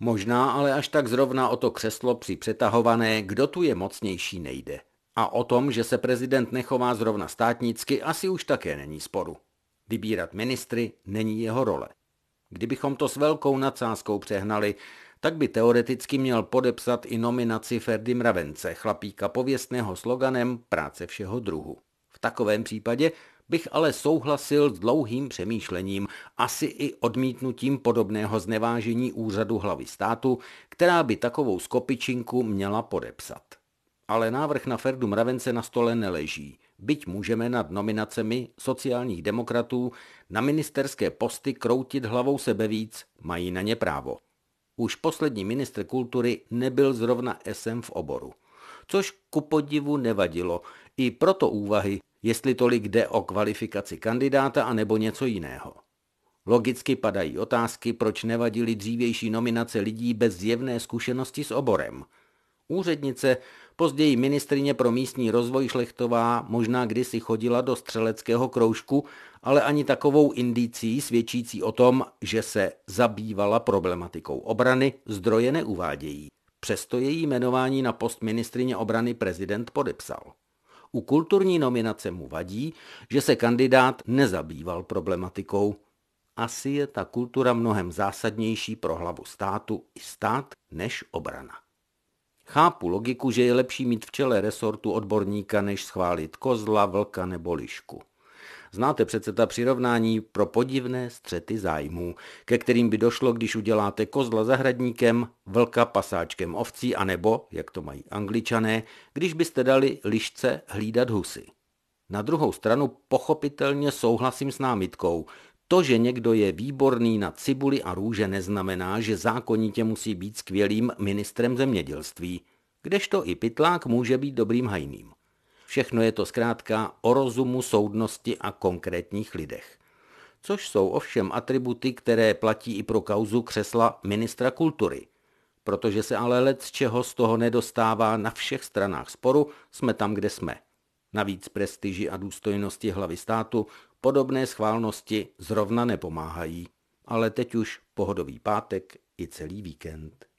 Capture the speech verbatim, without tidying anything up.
Možná ale až tak zrovna o to křeslo při přetahované, kdo tu je mocnější, nejde. A o tom, že se prezident nechová zrovna státnicky, asi už také není sporu. Vybírat ministry není jeho role. Kdybychom to s velkou nadsázkou přehnali, tak by teoreticky měl podepsat i nominaci Ferdy Mravence, chlapíka pověstného sloganem práce všeho druhu. V takovém případě bych ale souhlasil s dlouhým přemýšlením, asi i odmítnutím podobného znevážení úřadu hlavy státu, která by takovou skopičinku měla podepsat. Ale návrh na Ferdu Mravence na stole neleží, byť můžeme nad nominacemi sociálních demokratů na ministerské posty kroutit hlavou sebevíc, mají na ně právo. Už poslední ministr kultury nebyl zrovna esem v oboru, což ku podivu nevadilo, i proto úvahy, jestli tolik jde o kvalifikaci kandidáta anebo něco jiného. Logicky padají otázky, proč nevadily dřívější nominace lidí bez zjevné zkušenosti s oborem. Úřednice, později ministryně pro místní rozvoj Šlechtová, možná kdysi chodila do střeleckého kroužku, ale ani takovou indicí svědčící o tom, že se zabývala problematikou obrany, zdroje neuvádějí. Přesto její jmenování na post ministryně obrany prezident podepsal. U kulturní nominace mu vadí, že se kandidát nezabýval problematikou. Asi je ta kultura mnohem zásadnější pro hlavu státu i stát než obrana. Chápu logiku, že je lepší mít v čele resortu odborníka, než schválit kozla, vlka nebo lišku. Znáte přece ta přirovnání pro podivné střety zájmů, ke kterým by došlo, když uděláte kozla zahradníkem, vlka pasáčkem ovcí, anebo, jak to mají Angličané, když byste dali lišce hlídat husy. Na druhou stranu pochopitelně souhlasím s námitkou. To, že někdo je výborný na cibuli a růže, neznamená, že zákonitě musí být skvělým ministrem zemědělství, kdežto i pytlák může být dobrým hajným. Všechno je to zkrátka o rozumu, soudnosti a konkrétních lidech. Což jsou ovšem atributy, které platí i pro kauzu křesla ministra kultury. Protože se ale lec čeho z toho nedostává na všech stranách sporu, jsme tam, kde jsme. Navíc prestiži a důstojnosti hlavy státu podobné schválnosti zrovna nepomáhají. Ale teď už pohodový pátek i celý víkend.